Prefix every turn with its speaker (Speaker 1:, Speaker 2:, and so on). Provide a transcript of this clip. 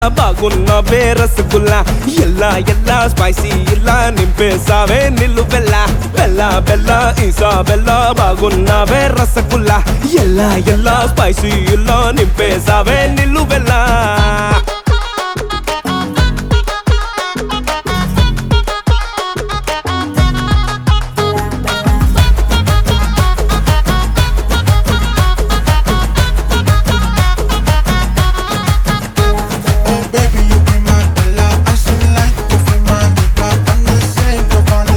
Speaker 1: బాగున్నవే రసగుల్లా ఎల్లా ఎల్లా స్పైసీ ఇలా నింపేసావే నిల్లు బెల్లా బెల్లా బెల్లా ఈసా బెల్లా బాగున్నవే రసగుల్లా ఎల్లా ఎల్లా స్పైసీ ఇలా నింపేసావే నిల్లు బెల్లా